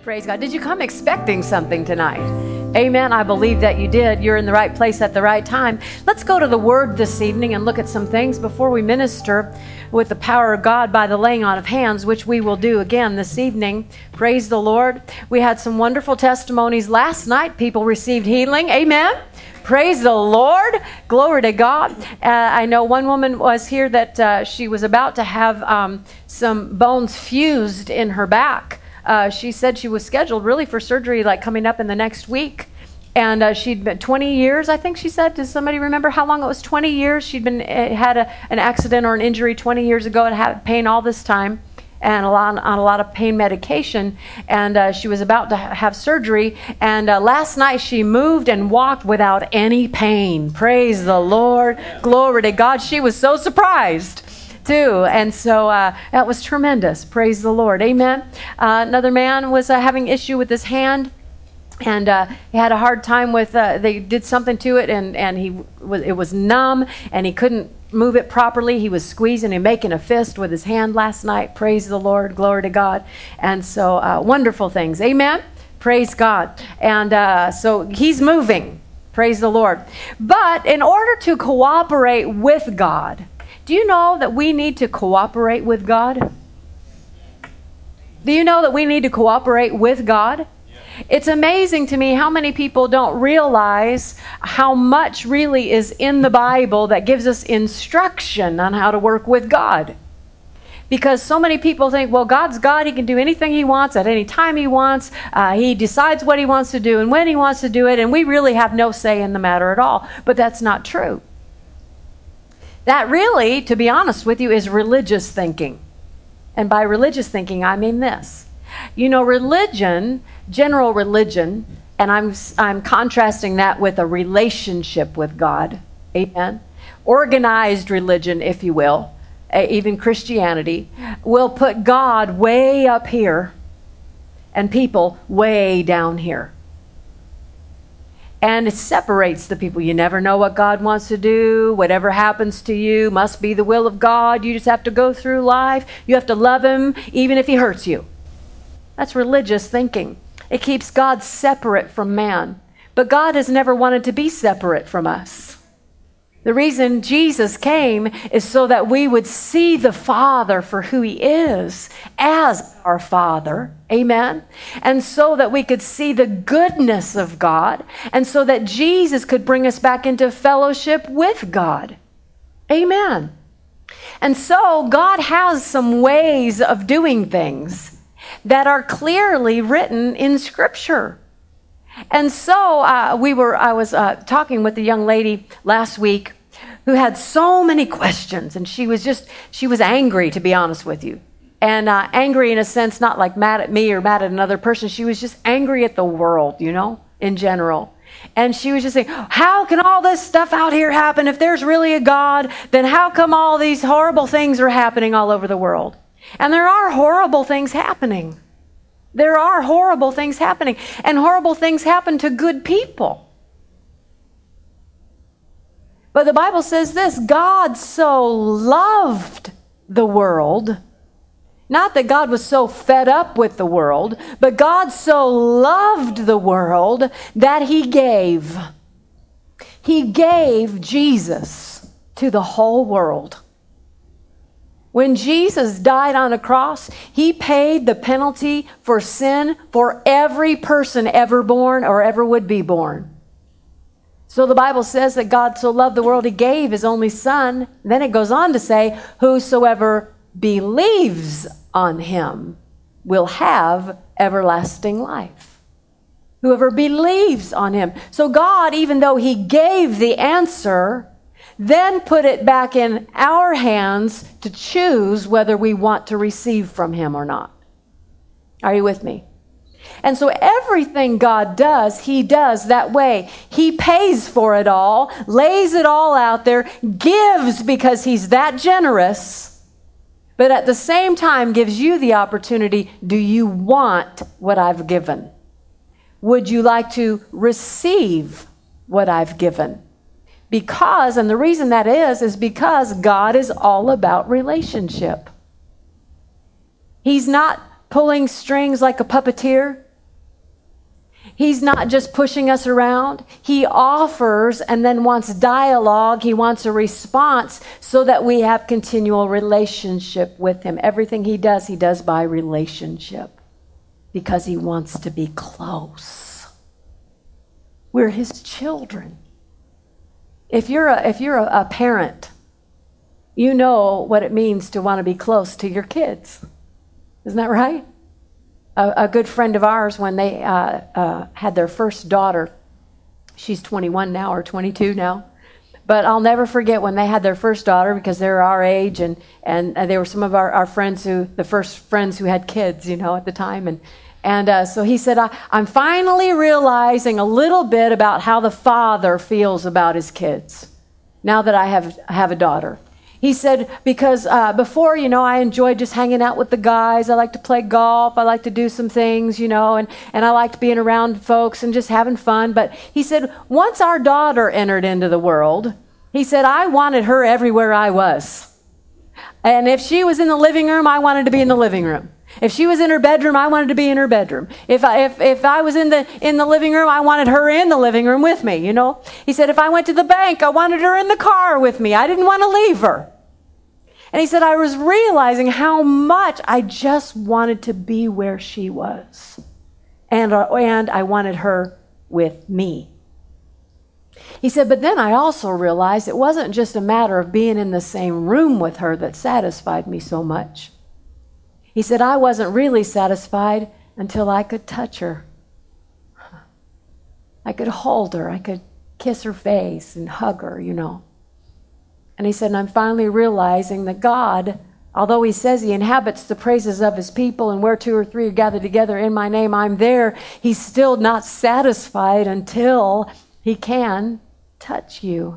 Praise God. Did you come expecting something tonight? Amen. I believe that you did. You're in the right place at the right time. Let's go to the Word this evening and look at some things before we minister with the power of God by the laying on of hands, which we will do again this evening. Praise the Lord. We had some wonderful testimonies last night. People received healing. Amen. Praise the Lord. Glory to God. I know one woman was here that she was about to have some bones fused in her back. She said she was scheduled really for surgery like coming up in the next week. And she'd been 20 years, I think she said. Does somebody remember how long it was? 20 years. She'd been had an accident or an injury 20 years ago and had pain all this time and on a lot of pain medication. And she was about to have surgery. And last night she moved and walked without any pain. Praise the Lord. Glory to God. She was so surprised too. And so that was tremendous. Praise the Lord. Amen. Another man was having issue with his hand. And he had a hard time with, they did something to it, and it was numb, and he couldn't move it properly. He was squeezing and making a fist with his hand last night. Praise the Lord. Glory to God. And so wonderful things. Amen. Praise God. And so he's moving. Praise the Lord. But in order to cooperate with God, do you know that we need to cooperate with God? Do you know that we need to cooperate with God? It's amazing to me how many people don't realize how much really is in the Bible that gives us instruction on how to work with God. Because so many people think, well, God's God. He can do anything He wants at any time He wants. He decides what He wants to do and when He wants to do it. And we really have no say in the matter at all. But that's not true. That really, to be honest with you, is religious thinking. And by religious thinking, I mean this. You know, religion, general religion, and I'm contrasting that with a relationship with God. Amen. Organized religion, if you will, even Christianity, will put God way up here and people way down here. And it separates the people. You never know what God wants to do. Whatever happens to you must be the will of God. You just have to go through life. You have to love Him even if He hurts you. That's religious thinking. It keeps God separate from man. But God has never wanted to be separate from us. The reason Jesus came is so that we would see the Father for who He is as our Father. Amen. And so that we could see the goodness of God. And so that Jesus could bring us back into fellowship with God. Amen. And so God has some ways of doing things that are clearly written in Scripture. And so I was talking with a young lady last week who had so many questions, and she was angry, to be honest with you. And angry in a sense, not like mad at me or mad at another person. She was just angry at the world, you know, in general. And she was just saying, how can all this stuff out here happen? If there's really a God, then how come all these horrible things are happening all over the world? And there are horrible things happening. There are horrible things happening. And horrible things happen to good people. But the Bible says this, God so loved the world. Not that God was so fed up with the world, but God so loved the world that He gave. He gave Jesus to the whole world. When Jesus died on a cross, He paid the penalty for sin for every person ever born or ever would be born. So the Bible says that God so loved the world, He gave His only Son. Then it goes on to say, whosoever believes on Him will have everlasting life. Whoever believes on Him. So God, even though He gave the answer, then put it back in our hands to choose whether we want to receive from Him or not. Are you with me? And so everything God does, He does that way. He pays for it all, lays it all out there, gives because He's that generous, but at the same time gives you the opportunity, do you want what I've given? Would you like to receive what I've given? Because, and the reason that is because God is all about relationship. He's not pulling strings like a puppeteer. He's not just pushing us around. He offers and then wants dialogue. He wants a response so that we have continual relationship with him. Everything he does by relationship because he wants to be close. We're his children. If you're a parent, you know what it means to want to be close to your kids. Isn't that right? A good friend of ours, when they had their first daughter, she's 21 now or 22 now, but I'll never forget when they had their first daughter, because they're our age, and they were some of our friends the first friends who had kids, at the time. And so he said, I'm finally realizing a little bit about how the father feels about his kids now that I have a daughter. He said, because before, I enjoyed just hanging out with the guys. I like to play golf. I like to do some things, and I liked being around folks and just having fun. But he said, once our daughter entered into the world, he said, I wanted her everywhere I was. And if she was in the living room, I wanted to be in the living room. If she was in her bedroom, I wanted to be in her bedroom. If I was in the living room, I wanted her in the living room with me, He said, if I went to the bank, I wanted her in the car with me. I didn't want to leave her. And he said, I was realizing how much I just wanted to be where she was. And I wanted her with me. He said, but then I also realized it wasn't just a matter of being in the same room with her that satisfied me so much. He said, I wasn't really satisfied until I could touch her. I could hold her. I could kiss her face and hug her, And he said, and I'm finally realizing that God, although he says he inhabits the praises of his people, and where 2 or 3 are gathered together in my name, I'm there, he's still not satisfied until he can touch you.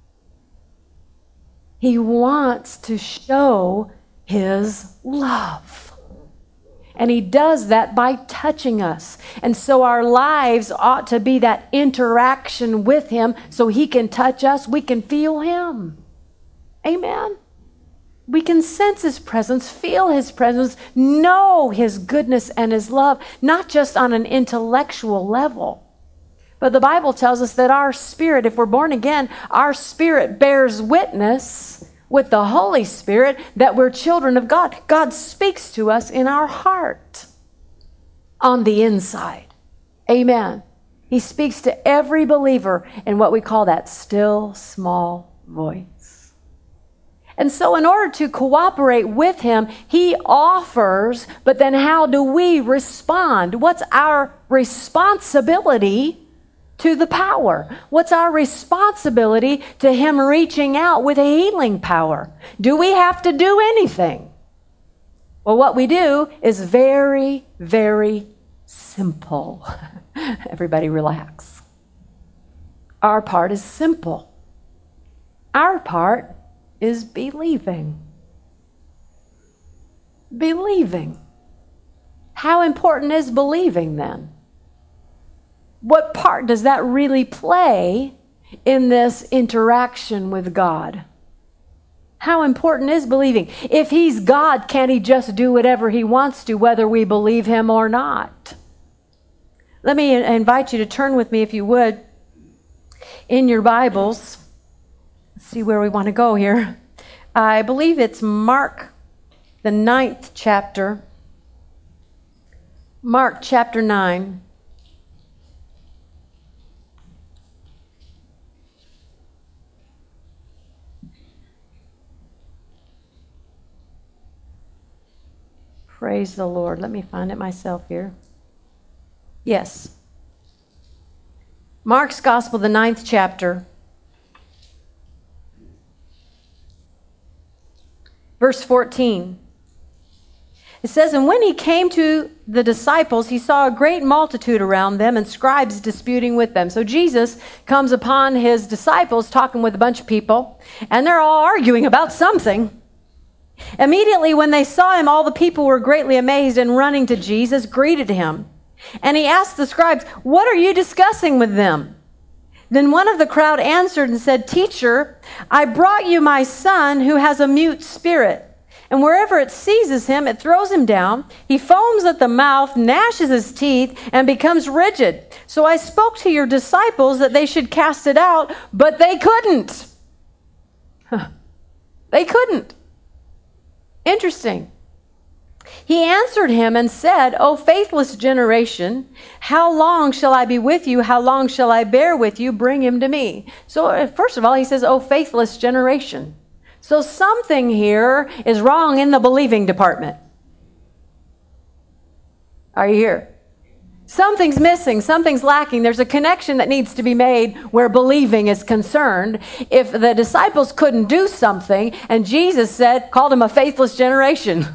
He wants to show his love. And he does that by touching us. And so our lives ought to be that interaction with him so he can touch us. We can feel him. Amen. We can sense his presence, feel his presence, know his goodness and his love, not just on an intellectual level. But the Bible tells us that our spirit, if we're born again, our spirit bears witness with the Holy Spirit that we're children of God. God speaks to us in our heart on the inside. Amen. He speaks to every believer in what we call that still small voice. And so in order to cooperate with him, he offers, but then how do we respond? What's our responsibility to the power? What's our responsibility to him reaching out with a healing power? Do we have to do anything? Well, what we do is very, very simple. Everybody relax. Our part is simple. Our part is believing. Believing. How important is believing then? What part does that really play in this interaction with God? How important is believing? If he's God, can't he just do whatever he wants to, whether we believe him or not? Let me invite you to turn with me, if you would, in your Bibles. Let's see where we want to go here. I believe it's Mark, the 9th chapter. Mark chapter 9. Praise the Lord. Let me find it myself here. Yes. Mark's Gospel, the 9th chapter. Verse 14. It says, and when he came to the disciples, he saw a great multitude around them and scribes disputing with them. So Jesus comes upon his disciples talking with a bunch of people, and they're all arguing about something. Immediately when they saw him, all the people were greatly amazed, and running to Jesus, greeted him. And he asked the scribes, what are you discussing with them? Then one of the crowd answered and said, Teacher, I brought you my son who has a mute spirit. And wherever it seizes him, it throws him down. He foams at the mouth, gnashes his teeth, and becomes rigid. So I spoke to your disciples that they should cast it out, but they couldn't. They couldn't. Interesting. He answered him and said, O faithless generation, how long shall I be with you? How long shall I bear with you? Bring him to me. So first of all, he says, O faithless generation. So something here is wrong in the believing department. Are you here? Something's missing. Something's lacking. There's a connection that needs to be made where believing is concerned. If the disciples couldn't do something, and Jesus called him a faithless generation.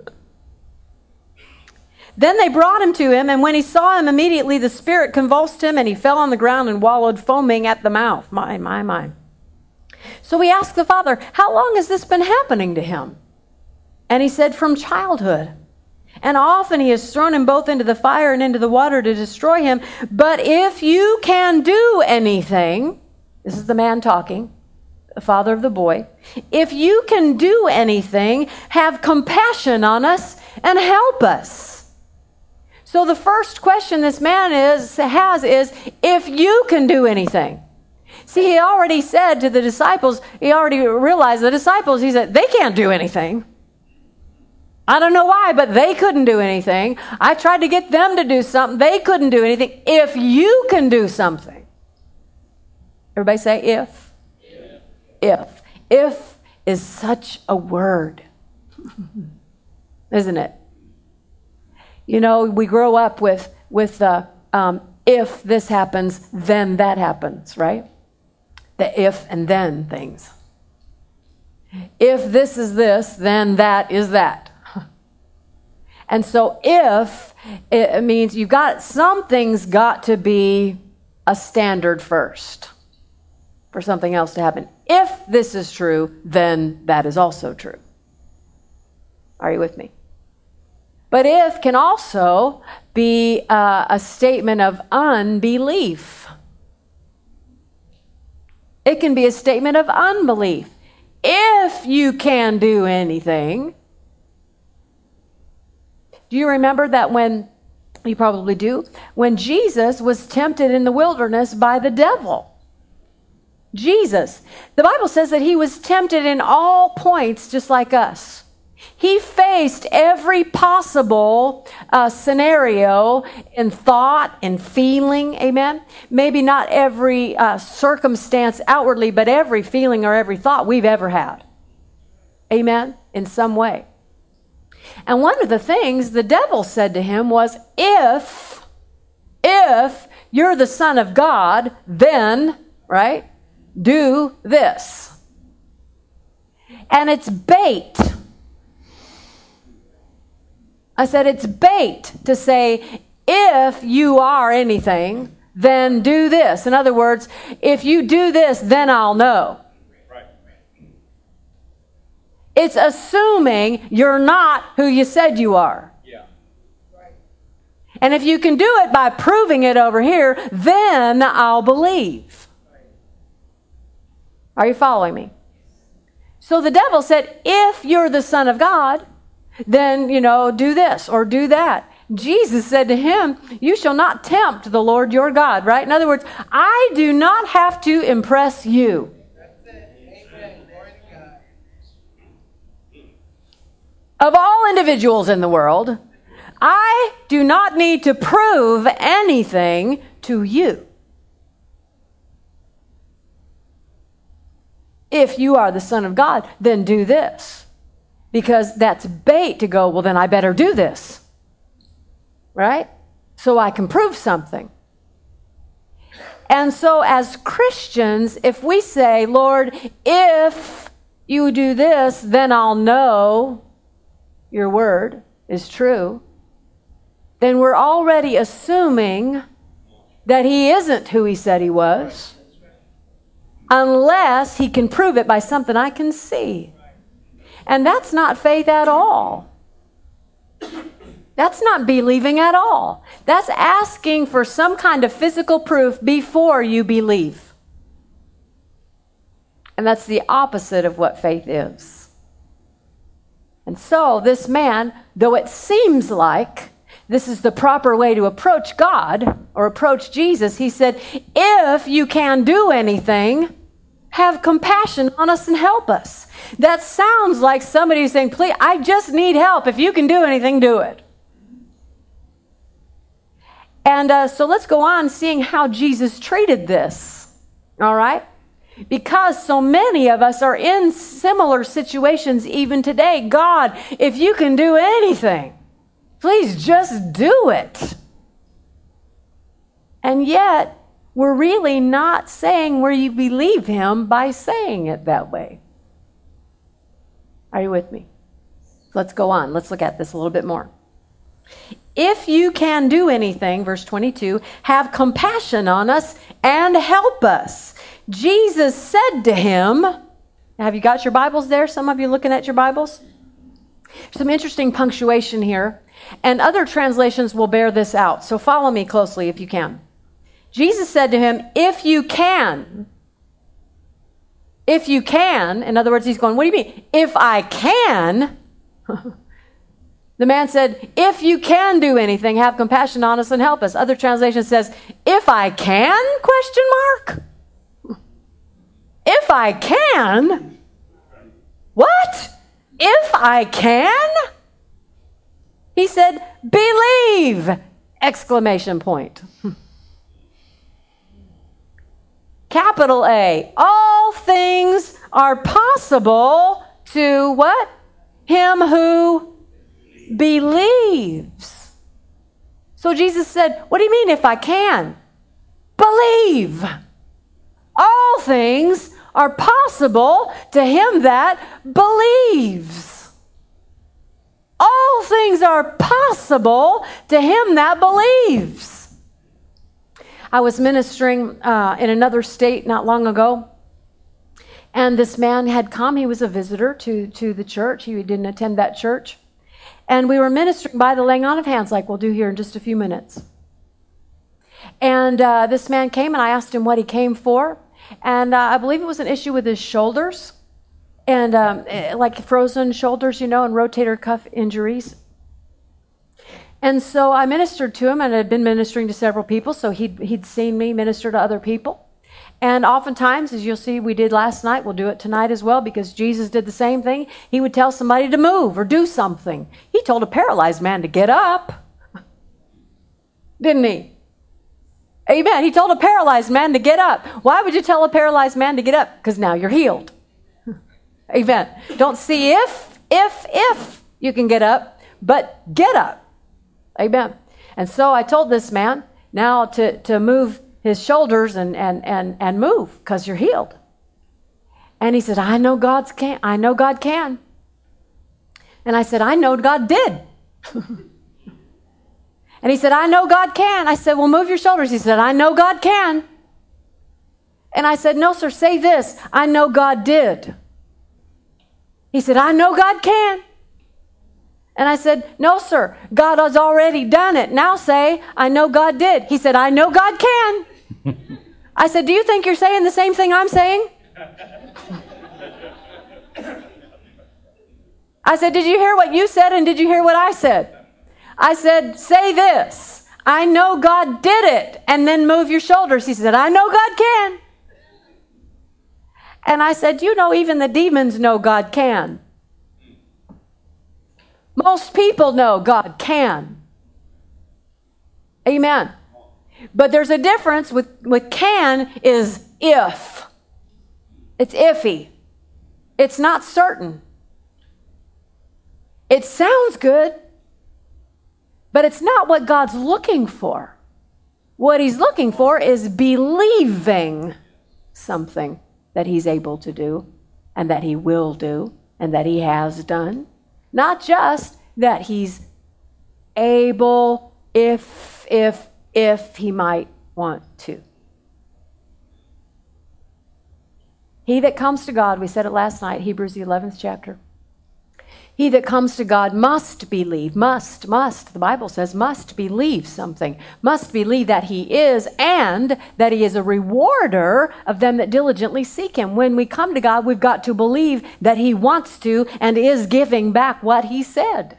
Then they brought him to him, and when he saw him, immediately the spirit convulsed him, and he fell on the ground and wallowed, foaming at the mouth. My. So we asked the father, how long has this been happening to him? And he said, from childhood. And often he has thrown him both into the fire and into the water to destroy him. But if you can do anything, this is the man talking, the father of the boy, if you can do anything, have compassion on us and help us. So the first question this man has is, if you can do anything. See, he already said to the disciples, he already realized the disciples, he said, they can't do anything. I don't know why, but they couldn't do anything. I tried to get them to do something. They couldn't do anything. If you can do something. Everybody say if. Yeah. If is such a word. Isn't it? You know, we grow up with if this happens, then that happens, right? The if and then things. If this is this, then that is that. And so if, it means something's got to be a standard first for something else to happen. If this is true, then that is also true. Are you with me? But if can also be a statement of unbelief. It can be a statement of unbelief. If you can do anything. Do you remember that you probably do, when Jesus was tempted in the wilderness by the devil? Jesus. The Bible says that he was tempted in all points just like us. He faced every possible scenario in thought and feeling, amen? Maybe not every circumstance outwardly, but every feeling or every thought we've ever had, amen, in some way. And one of the things the devil said to him was, if you're the Son of God, then, right, do this. And it's bait. I said it's bait to say, if you are anything, then do this. In other words, if you do this, then I'll know. Right. It's assuming you're not who you said you are. Yeah. Right. And if you can do it by proving it over here, then I'll believe. Right. Are you following me? So the devil said, if you're the Son of God, then, do this or do that. Jesus said to him, you shall not tempt the Lord your God, right? In other words, I do not have to impress you. Of all individuals in the world, I do not need to prove anything to you. If you are the Son of God, then do this. Because that's bait to go, well, then I better do this. Right? So I can prove something. And so as Christians, if we say, Lord, if you do this, then I'll know your word is true, then we're already assuming that he isn't who he said he was, unless he can prove it by something I can see. And that's not faith at all. That's not believing at all. That's asking for some kind of physical proof before you believe. And that's the opposite of what faith is. And so this man, though it seems like this is the proper way to approach God or approach Jesus, he said, if you can do anything, have compassion on us and help us. That sounds like somebody saying, please, I just need help. If you can do anything, do it. And so let's go on seeing how Jesus treated this. All right? Because so many of us are in similar situations even today. God, if you can do anything, please just do it. And yet, we're really not saying where you believe him by saying it that way. Are you with me? Let's go on. Let's look at this a little bit more. If you can do anything, verse 22, have compassion on us and help us. Jesus said to him, have you got your Bibles there? Some of you looking at your Bibles? Some interesting punctuation here, and other translations will bear this out. So follow me closely if you can. Jesus said to him, if you can, in other words, he's going, what do you mean? If I can, the man said, if you can do anything, have compassion on us and help us. Other translation says, if I can, question mark? If I can? What? If I can? He said, believe! Exclamation point. Capital A. All things are possible to what? Him who believes. So Jesus said, what do you mean if I can? Believe. All things are possible to him that believes. All things are possible to him that believes. I was ministering in another state not long ago, and this man had come. He was a visitor to the church. He didn't attend that church. And we were ministering by the laying on of hands like we'll do here in just a few minutes. And this man came, and I asked him what he came for. And I believe it was an issue with his shoulders, and like frozen shoulders, and rotator cuff injuries. And so I ministered to him, and I had been ministering to several people, so he'd seen me minister to other people. And oftentimes, as you'll see we did last night, we'll do it tonight as well, because Jesus did the same thing. He would tell somebody to move or do something. He told a paralyzed man to get up. Didn't he? Amen. He told a paralyzed man to get up. Why would you tell a paralyzed man to get up? Because now you're healed. Amen. Don't see if you can get up, but get up. Amen. And so I told this man now to move his shoulders and move, because you're healed. And he said, I know God can. And I said, I know God did. And he said, I know God can. I said, well, move your shoulders. He said, I know God can. And I said, no, sir, say this. I know God did. He said, I know God can. And I said, no, sir, God has already done it. Now say, I know God did. He said, I know God can. I said, do you think you're saying the same thing I'm saying? I said, did you hear what you said, and did you hear what I said? I said, say this. I know God did it. And then move your shoulders. He said, I know God can. And I said, even the demons know God can. Most people know God can. Amen. But there's a difference with can is if. It's iffy. It's not certain. It sounds good, but it's not what God's looking for. What he's looking for is believing something that he's able to do, and that he will do, and that he has done. Not just that he's able if he might want to. He that comes to God, we said it last night, Hebrews the 11th chapter. He that comes to God must believe, must, the Bible says must believe something, must believe that he is and that he is a rewarder of them that diligently seek him. When we come to God, we've got to believe that he wants to and is giving back what he said.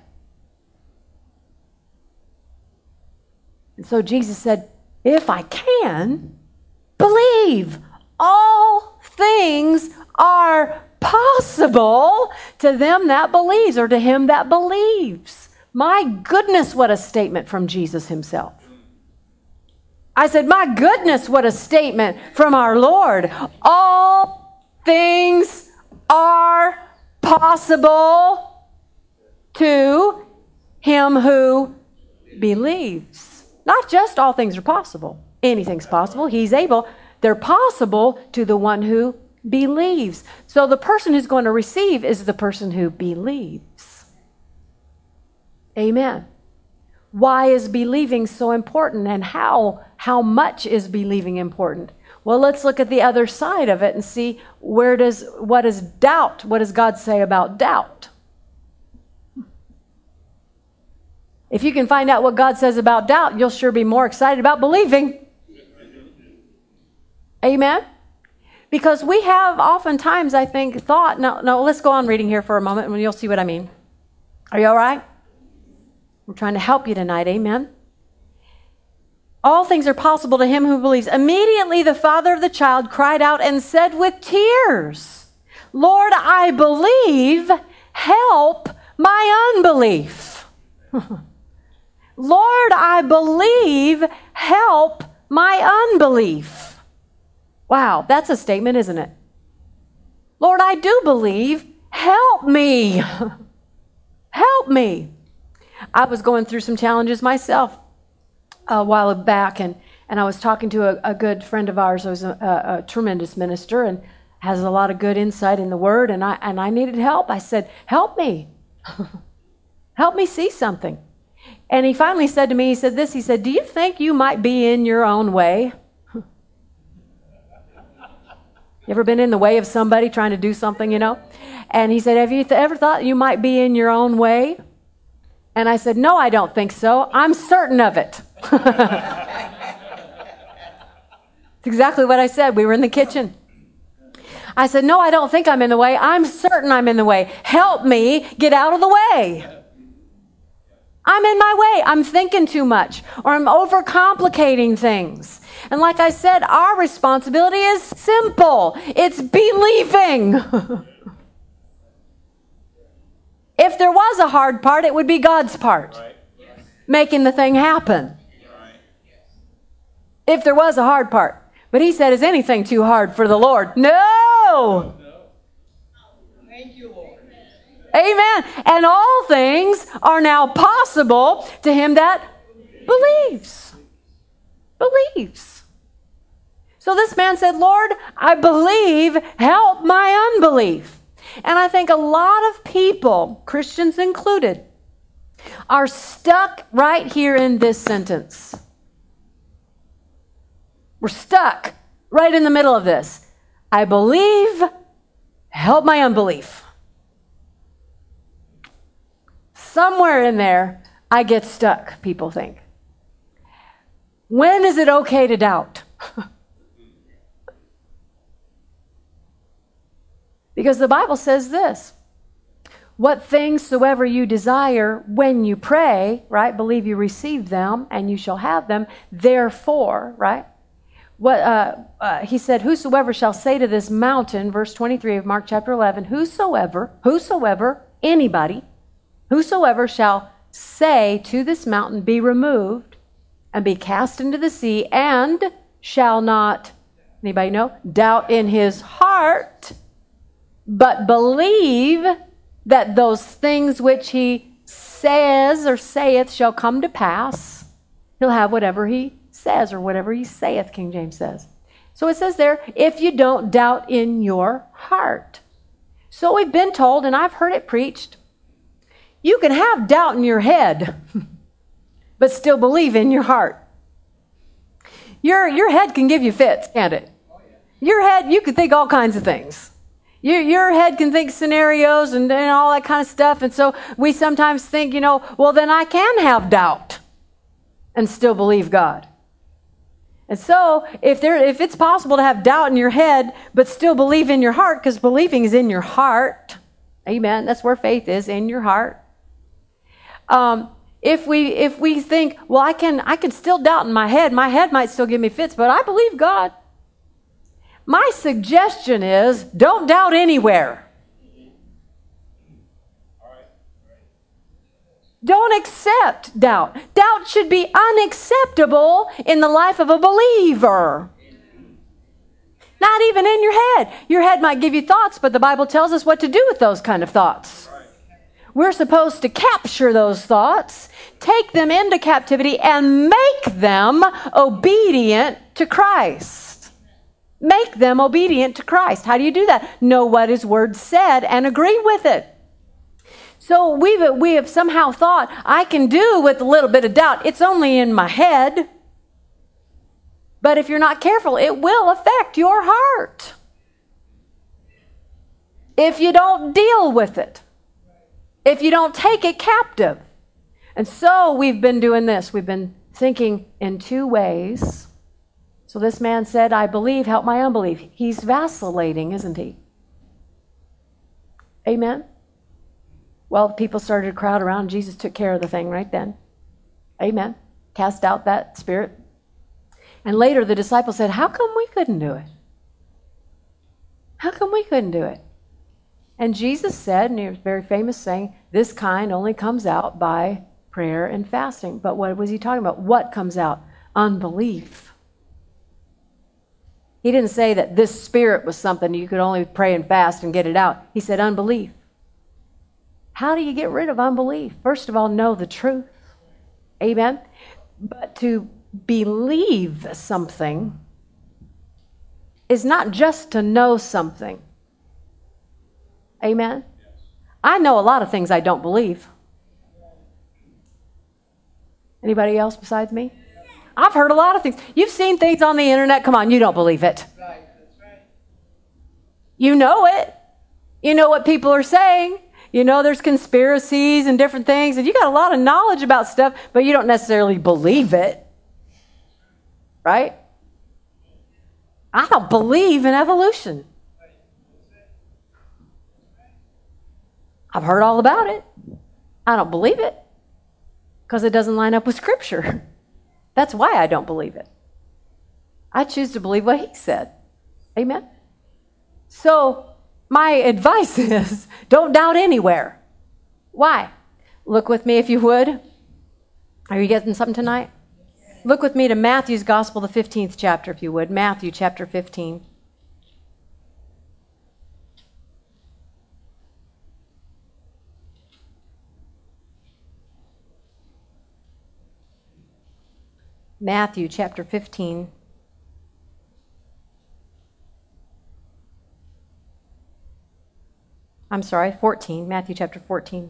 And so Jesus said, if I can believe, all things are possible to them that believes, or to him that believes. My goodness, what a statement from Jesus himself. I said, my goodness, what a statement from our Lord. All things are possible to him who believes. Not just all things are possible. Anything's possible. He's able. They're possible to the one who believes. So the person who's going to receive is the person who believes. Amen. Why is believing so important, and how much is believing important? Well, let's look at the other side of it and see what is doubt? What does God say about doubt? If you can find out what God says about doubt, you'll sure be more excited about believing. Amen. Because we have oftentimes, I think, thought, no, let's go on reading here for a moment and you'll see what I mean. Are you all right? I'm trying to help you tonight. Amen. All things are possible to him who believes. Immediately the father of the child cried out and said with tears, Lord, I believe, help my unbelief. Lord, I believe, help my unbelief. Wow, that's a statement, isn't it? Lord, I do believe. Help me. Help me. I was going through some challenges myself a while back, and I was talking to a good friend of ours who's a tremendous minister and has a lot of good insight in the Word, and I needed help. I said, help me. Help me see something. And he finally said to me, he said, do you think you might be in your own way? You ever been in the way of somebody trying to do something, you know? And he said, have you ever thought you might be in your own way? And I said, no, I don't think so. I'm certain of it. That's exactly what I said. We were in the kitchen. I said, no, I don't think I'm in the way. I'm certain I'm in the way. Help me get out of the way. I'm in my way. I'm thinking too much, or I'm overcomplicating things. And like I said, our responsibility is simple. It's believing. If there was a hard part, it would be God's part. Right. Making the thing happen. Right. If there was a hard part. But he said, is anything too hard for the Lord? No. Thank you, Lord. Amen. And all things are now possible to him that believes. Believes. So this man said, Lord, I believe, help my unbelief. And I think a lot of people, Christians included, are stuck right here in this sentence. We're stuck right in the middle of this. I believe, help my unbelief. Somewhere in there, I get stuck, people think. When is it okay to doubt? Because the Bible says this, what things soever you desire when you pray, right? Believe you receive them and you shall have them. Therefore, right? He said, whosoever shall say to this mountain, verse 23 of Mark chapter 11, whosoever, anybody, whosoever shall say to this mountain, be removed and be cast into the sea, and shall not, anybody know, doubt in his heart, but believe that those things which he says or saith shall come to pass, he'll have whatever he says, or whatever he saith, King James says. So it says there, if you don't doubt in your heart. So we've been told, and I've heard it preached, you can have doubt in your head, but still believe in your heart. Your head can give you fits, can't it? Your head, you can think all kinds of things. Your head can think scenarios and all that kind of stuff. And so we sometimes think, well, then I can have doubt and still believe God. And so if it's possible to have doubt in your head, but still believe in your heart, because believing is in your heart. Amen. That's where faith is, in your heart. If we think, well, I can still doubt in my head might still give me fits, but I believe God. My suggestion is, don't doubt anywhere. Don't accept doubt. Doubt should be unacceptable in the life of a believer. Not even in your head. Your head might give you thoughts, but the Bible tells us what to do with those kind of thoughts. We're supposed to capture those thoughts, take them into captivity, and make them obedient to Christ. Make them obedient to Christ. How do you do that? Know what His Word said and agree with it. So we have somehow thought, I can do with a little bit of doubt. It's only in my head. But if you're not careful, it will affect your heart if you don't deal with it, if you don't take it captive. And so we've been doing this. We've been thinking in two ways. So this man said, I believe, help my unbelief. He's vacillating, isn't he? Amen? Well, people started to crowd around. Jesus took care of the thing right then. Amen. Cast out that spirit. And later the disciples said, how come we couldn't do it? How come we couldn't do it? And Jesus said, and he was very famous saying, this kind only comes out by prayer and fasting. But what was he talking about? What comes out? Unbelief. He didn't say that this spirit was something you could only pray and fast and get it out. He said unbelief. How do you get rid of unbelief? First of all, know the truth. Amen. But to believe something is not just to know something. Amen. I know a lot of things I don't believe. Anybody else besides me? I've heard a lot of things. You've seen things on the internet. Come on, you don't believe it. You know it. You know what people are saying. You know there's conspiracies and different things. And you got a lot of knowledge about stuff, but you don't necessarily believe it. Right? I don't believe in evolution. I've heard all about it. I don't believe it because it doesn't line up with Scripture. That's why I don't believe it. I choose to believe what He said. Amen? So my advice is don't doubt anywhere. Why? Look with me if you would. Are you getting something tonight? Look with me to Matthew's Gospel, the 15th chapter, if you would. Matthew chapter 15. Matthew chapter 15. I'm sorry, 14. Matthew chapter 14.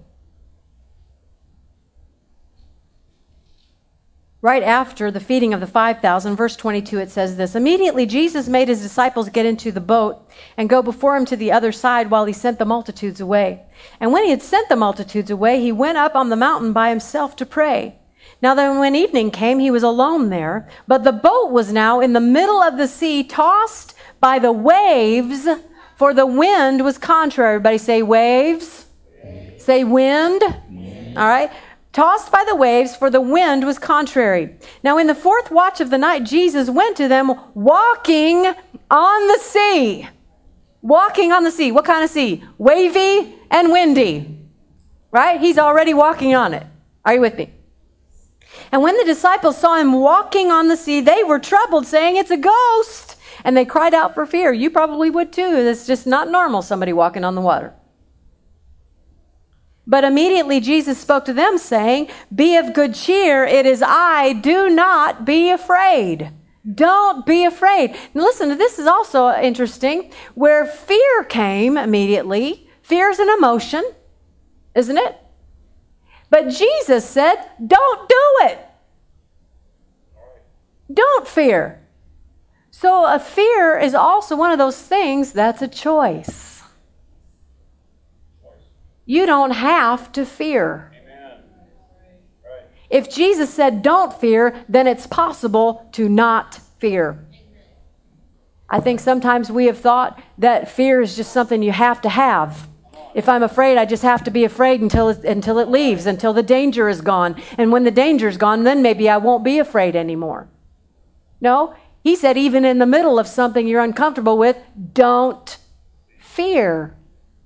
Right after the feeding of the 5,000, verse 22, it says this: Immediately Jesus made His disciples get into the boat and go before Him to the other side while He sent the multitudes away. And when He had sent the multitudes away, He went up on the mountain by Himself to pray. Now then, when evening came, He was alone there, but the boat was now in the middle of the sea, tossed by the waves, for the wind was contrary. Everybody say waves. Say wind. All right. Tossed by the waves, for the wind was contrary. Now in the fourth watch of the night, Jesus went to them walking on the sea. Walking on the sea. What kind of sea? Wavy and windy. Right? He's already walking on it. Are you with me? And when the disciples saw Him walking on the sea, they were troubled, saying, it's a ghost. And they cried out for fear. You probably would too. It's just not normal, somebody walking on the water. But immediately Jesus spoke to them, saying, be of good cheer. It is I. Do not be afraid. Don't be afraid. Now listen, this is also interesting. Where fear came immediately, fear is an emotion, isn't it? But Jesus said, don't do it. Don't fear. So a fear is also one of those things that's a choice. You don't have to fear. Amen. Right. If Jesus said don't fear, then it's possible to not fear. I think sometimes we have thought that fear is just something you have to have. If I'm afraid, I just have to be afraid until it leaves, until the danger is gone. And when the danger is gone, then maybe I won't be afraid anymore. No, he said even in the middle of something you're uncomfortable with, don't fear.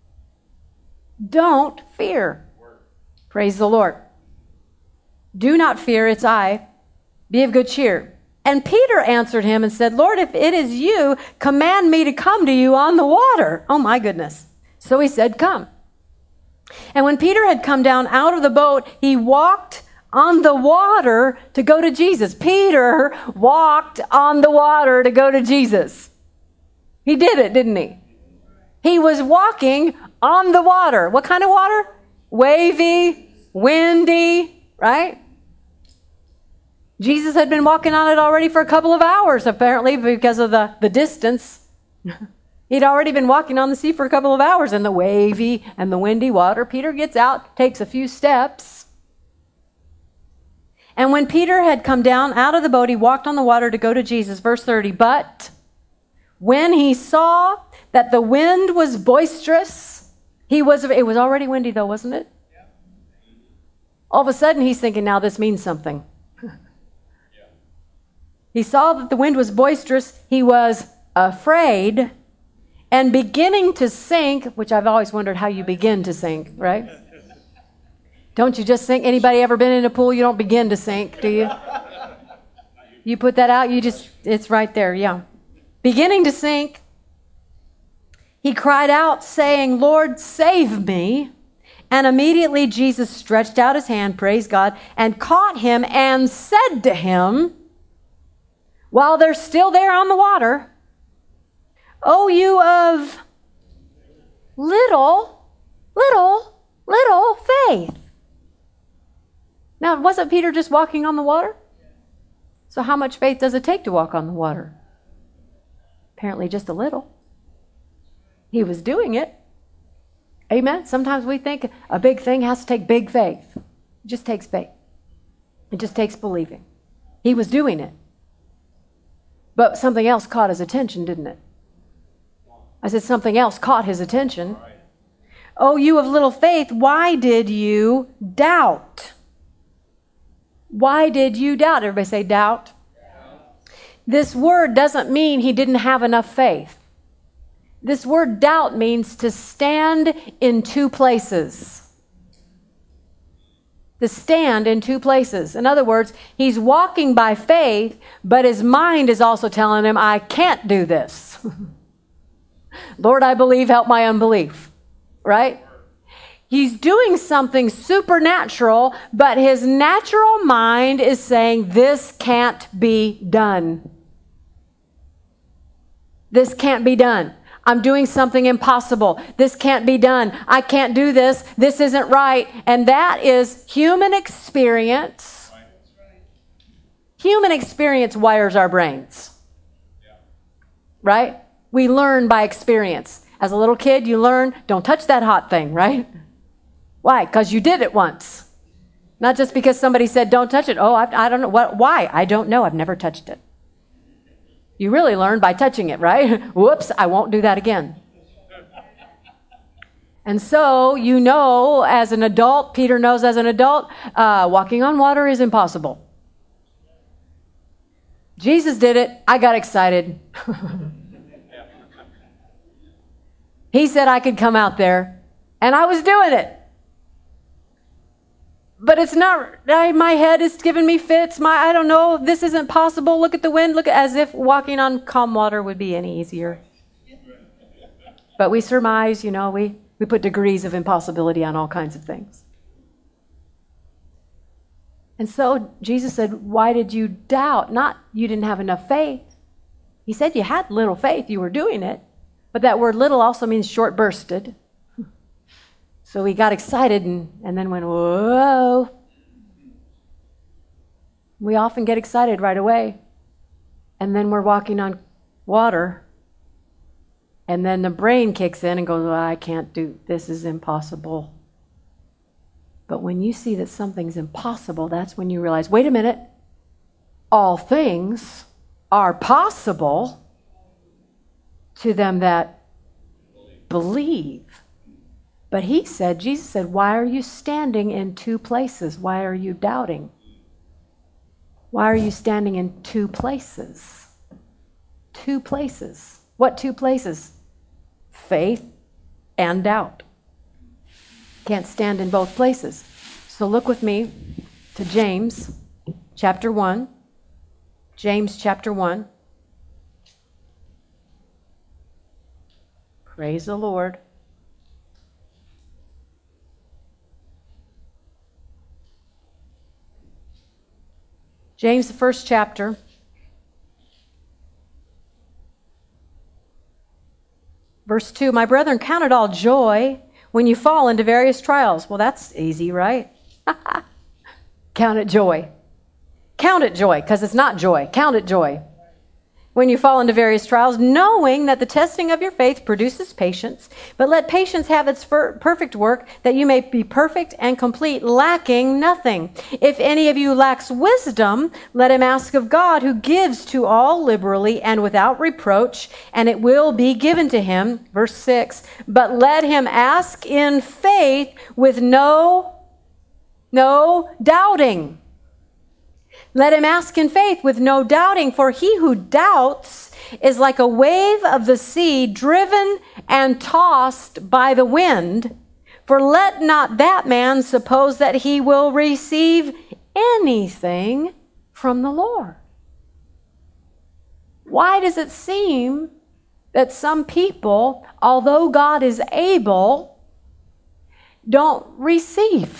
Don't fear. Praise the Lord. Do not fear, it's I. Be of good cheer. And Peter answered him and said, Lord, if it is you, command me to come to you on the water. Oh my goodness. So he said, come. And when Peter had come down out of the boat, he walked on the water to go to Jesus. Peter walked on the water to go to Jesus. He did it, didn't he? He was walking on the water. What kind of water? Wavy, windy, right? Jesus had been walking on it already for a couple of hours, apparently, because of the distance. He'd already been walking on the sea for a couple of hours in the wavy and the windy water. Peter gets out, takes a few steps. And when Peter had come down out of the boat, he walked on the water to go to Jesus. Verse 30, but when he saw that the wind was boisterous, it was already windy though, wasn't it? All of a sudden he's thinking, now this means something. He saw that the wind was boisterous. He was afraid and beginning to sink, which I've always wondered how you begin to sink, right? Don't you just sink? Anybody ever been in a pool? You don't begin to sink, do you? You put that out, it's right there, yeah. Beginning to sink, he cried out saying, Lord, save me. And immediately Jesus stretched out his hand, praise God, and caught him and said to him, while they're still there on the water, O you of little faith. Now, wasn't Peter just walking on the water? So how much faith does it take to walk on the water? Apparently just a little. He was doing it. Amen? Sometimes we think a big thing has to take big faith. It just takes faith. It just takes believing. He was doing it. But something else caught his attention, didn't it? I said something else caught his attention. Oh, you of little faith, why did you doubt? Why did you doubt? Everybody say doubt. This word doesn't mean he didn't have enough faith. This word doubt means to stand in two places. To stand in two places. In other words, he's walking by faith, but his mind is also telling him, I can't do this. Lord, I believe, help my unbelief. Right? He's doing something supernatural, but his natural mind is saying, this can't be done. This can't be done. I'm doing something impossible. This can't be done. I can't do this. This isn't right. And that is human experience. Human experience wires our brains. Right? We learn by experience. As a little kid, you learn, don't touch that hot thing, right? Why? Because you did it once. Not just because somebody said, don't touch it. Oh, I don't know. Why? I don't know. I've never touched it. You really learn by touching it, right? Whoops, I won't do that again. And so, you know, as an adult, Peter knows as an adult, walking on water is impossible. Jesus did it. I got excited. He said I could come out there, and I was doing it. But it's not, my head is giving me fits. I don't know, this isn't possible. Look at the wind. Look, as if walking on calm water would be any easier. But we surmise, you know, we put degrees of impossibility on all kinds of things. And so Jesus said, why did you doubt? Not you didn't have enough faith. He said you had little faith. You were doing it. But that word little also means short-bursted. So he got excited and then went, whoa. We often get excited right away. And then we're walking on water. And then the brain kicks in and goes, well, I can't do, this is impossible. But when you see that something's impossible, that's when you realize, wait a minute, all things are possible to them that believe. But Jesus said, why are you standing in two places? Why are you doubting? Why are you standing in two places? Two places. What two places? Faith and doubt. Can't stand in both places. So look with me to James chapter 1. James chapter 1. Praise the Lord. James, the first chapter. Verse 2, my brethren, count it all joy when you fall into various trials. Well, that's easy, right? Count it joy. Count it joy, because it's not joy. Count it joy. When you fall into various trials, knowing that the testing of your faith produces patience, but let patience have its perfect work, that you may be perfect and complete, lacking nothing. If any of you lacks wisdom, let him ask of God, who gives to all liberally and without reproach, and it will be given to him. Verse 6, but let him ask in faith with no doubting. Let him ask in faith with no doubting, for he who doubts is like a wave of the sea driven and tossed by the wind. For let not that man suppose that he will receive anything from the Lord. Why does it seem that some people, although God is able, don't receive?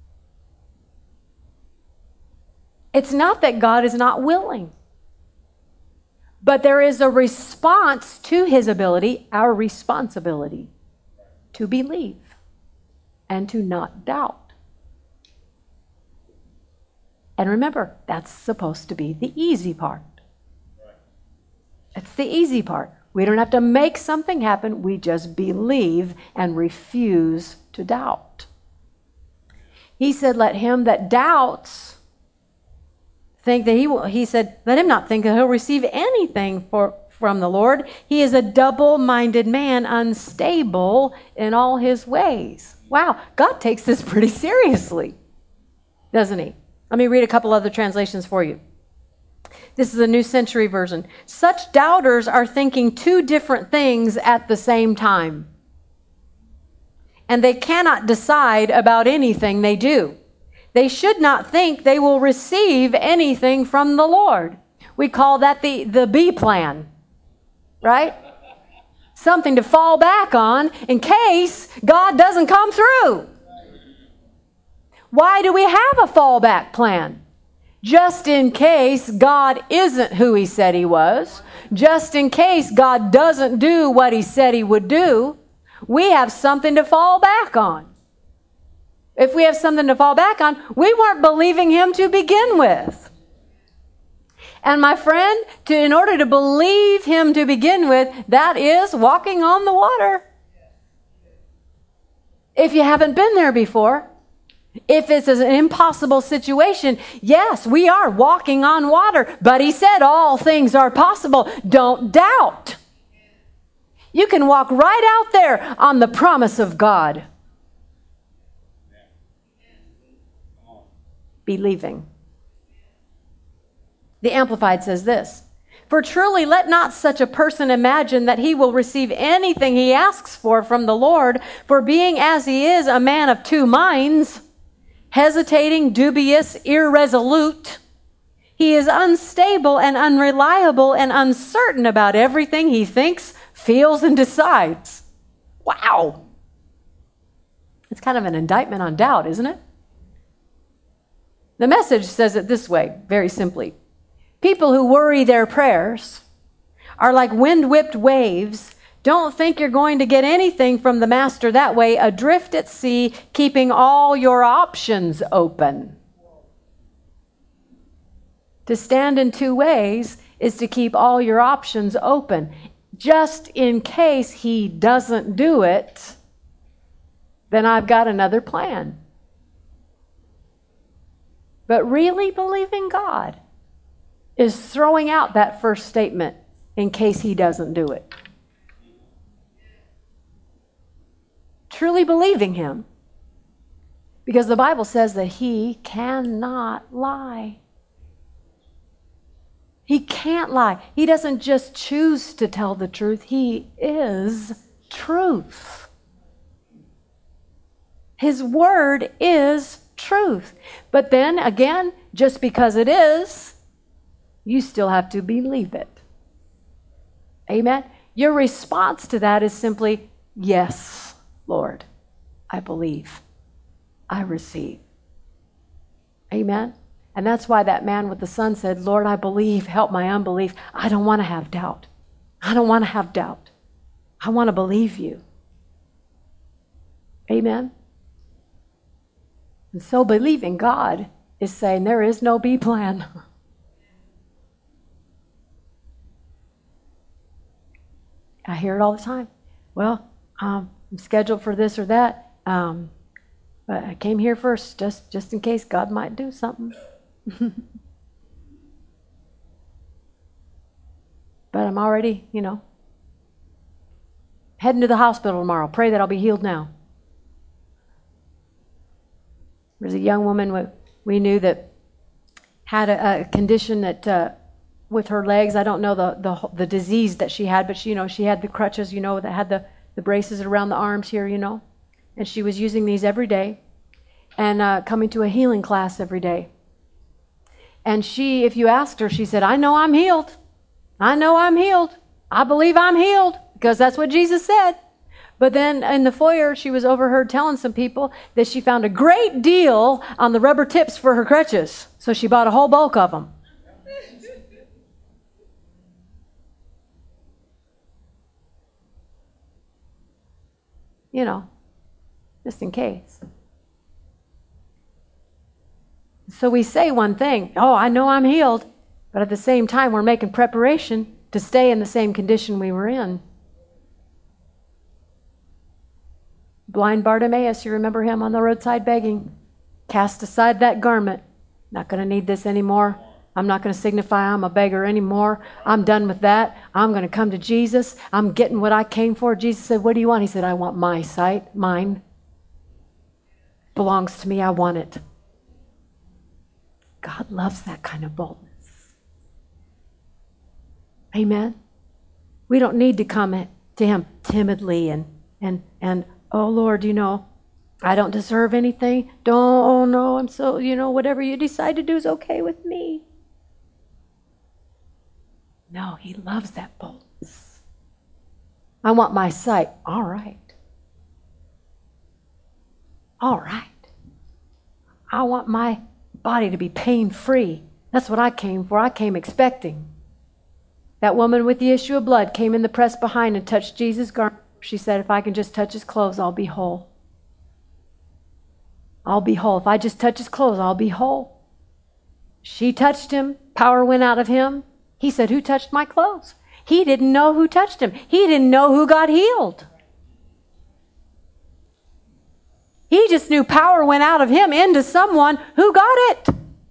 It's not that God is not willing, but there is a response to his ability, our responsibility, to believe and to not doubt. And remember, that's supposed to be the easy part. It's the easy part. We don't have to make something happen. We just believe and refuse to doubt. He said, let him that doubts think that he said, let him not think that he'll receive anything from the Lord. He is a double-minded man, unstable in all his ways. Wow, God takes this pretty seriously, doesn't he? Let me read a couple other translations for you. This is a New Century Version. Such doubters are thinking two different things at the same time, and they cannot decide about anything they do. They should not think they will receive anything from the Lord. We call that the B plan, right? Something to fall back on in case God doesn't come through. Why do we have a fallback plan? Just in case God isn't who he said he was. Just in case God doesn't do what he said he would do. We have something to fall back on. If we have something to fall back on, we weren't believing him to begin with. And my friend, in order to believe him to begin with, that is walking on the water. If you haven't been there before, if it's an impossible situation, yes, we are walking on water. But he said all things are possible. Don't doubt. You can walk right out there on the promise of God. Believing. The Amplified says this, for truly let not such a person imagine that he will receive anything he asks for from the Lord, for being as he is a man of two minds, hesitating, dubious, irresolute, he is unstable and unreliable and uncertain about everything he thinks, feels, and decides. Wow. It's kind of an indictment on doubt, isn't it? The Message says it this way, very simply. People who worry their prayers are like wind-whipped waves. Don't think you're going to get anything from the Master that way, adrift at sea, keeping all your options open. To stand in two ways is to keep all your options open. Just in case he doesn't do it, then I've got another plan. But really believing God is throwing out that first statement in case he doesn't do it. Truly believing him. Because the Bible says that he cannot lie. He can't lie. He doesn't just choose to tell the truth. He is truth. His word is truth. But then again, just because it is, you still have to believe it. Amen? Your response to that is simply, yes, Lord, I believe. I receive. Amen? And that's why that man with the son said, Lord, I believe, help my unbelief. I don't want to have doubt. I don't want to have doubt. I want to believe you. Amen? And so believing God is saying there is no B plan. I hear it all the time. Well, I'm scheduled for this or that, but I came here first just in case God might do something. But I'm already, heading to the hospital tomorrow. Pray that I'll be healed now. There's a young woman we knew that had a condition that with her legs, I don't know the disease that she had, but she had the crutches, that had the braces around the arms here, and she was using these every day and coming to a healing class every day. And she, if you asked her, she said, I know I'm healed. I know I'm healed. I believe I'm healed because that's what Jesus said. But then in the foyer, she was overheard telling some people that she found a great deal on the rubber tips for her crutches. So she bought a whole bulk of them. Just in case. So we say one thing, oh, I know I'm healed. But at the same time, we're making preparation to stay in the same condition we were in. Blind Bartimaeus, you remember him on the roadside begging? Cast aside that garment. Not going to need this anymore. I'm not going to signify I'm a beggar anymore. I'm done with that. I'm going to come to Jesus. I'm getting what I came for. Jesus said, what do you want? He said, I want my sight, mine. Belongs to me. I want it. God loves that kind of boldness. Amen? We don't need to come to him timidly and oh, Lord, I don't deserve anything. Don't, no, I'm so, whatever you decide to do is okay with me. No, he loves that boldness. I want my sight. All right. All right. I want my body to be pain-free. That's what I came for. I came expecting. That woman with the issue of blood came in the press behind and touched Jesus' garment. She said, if I can just touch his clothes, I'll be whole. I'll be whole. If I just touch his clothes, I'll be whole. She touched him. Power went out of him. He said, who touched my clothes? He didn't know who touched him. He didn't know who got healed. He just knew power went out of him into someone who got it.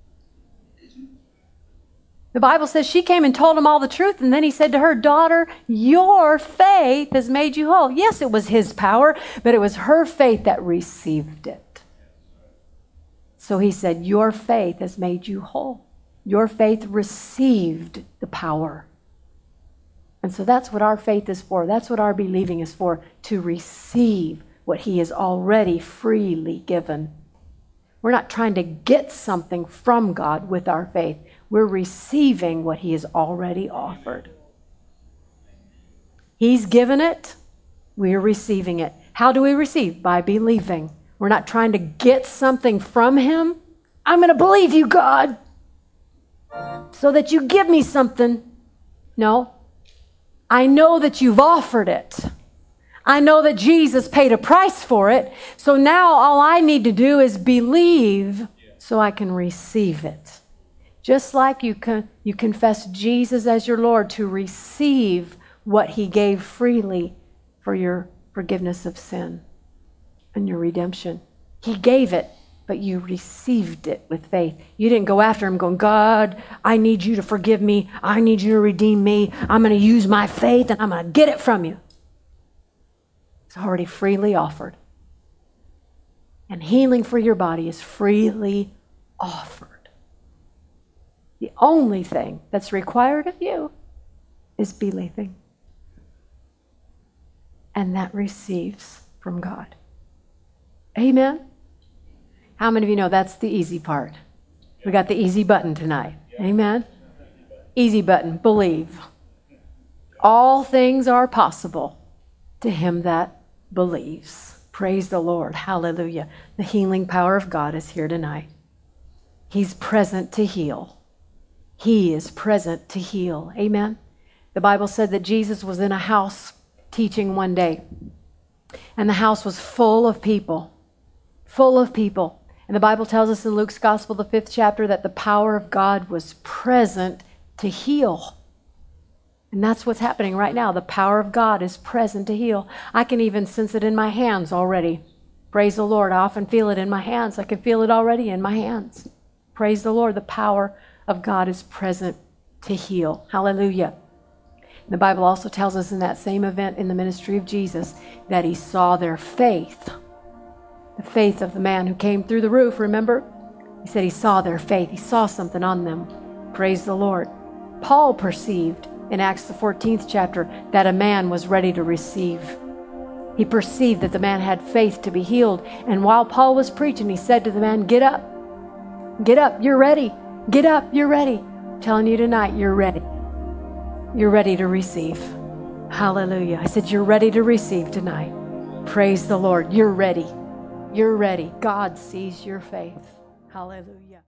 The Bible says she came and told him all the truth, and then he said to her, daughter, your faith has made you whole. Yes, it was his power, but it was her faith that received it. So he said, your faith has made you whole. Your faith received the power. And so that's what our faith is for. That's what our believing is for, to receive what he has already freely given. We're not trying to get something from God with our faith. We're receiving what he has already offered. He's given it. We're receiving it. How do we receive? By believing. We're not trying to get something from him. I'm going to believe you, God, so that you give me something. No. I know that you've offered it. I know that Jesus paid a price for it. So now all I need to do is believe so I can receive it. Just like you confess Jesus as your Lord to receive what he gave freely for your forgiveness of sin and your redemption. He gave it. but you received it with faith. You didn't go after him going, God, I need you to forgive me. I need you to redeem me. I'm going to use my faith and I'm going to get it from you. It's already freely offered. And healing for your body is freely offered. The only thing that's required of you is believing. And that receives from God. Amen? How many of you know that's the easy part? We got the easy button tonight. Amen? Easy button, believe. All things are possible to him that believes. Praise the Lord. Hallelujah. The healing power of God is here tonight. He's present to heal. He is present to heal. Amen? The Bible said that Jesus was in a house teaching one day. And the house was full of people. Full of people. And the Bible tells us in Luke's Gospel, the 5th chapter, that the power of God was present to heal. And that's what's happening right now. The power of God is present to heal. I can even sense it in my hands already. Praise the Lord. I often feel it in my hands. I can feel it already in my hands. Praise the Lord. The power of God is present to heal. Hallelujah. And the Bible also tells us in that same event in the ministry of Jesus that he saw their faith. The faith of the man who came through the roof, remember? He said he saw their faith. He saw something on them. Praise the Lord. Paul perceived in Acts the 14th chapter that a man was ready to receive. He perceived that the man had faith to be healed. And while Paul was preaching, he said to the man, get up. Get up. You're ready. Get up. You're ready. I'm telling you tonight, you're ready. You're ready to receive. Hallelujah. I said, you're ready to receive tonight. Praise the Lord. You're ready. You're ready. God sees your faith. Hallelujah.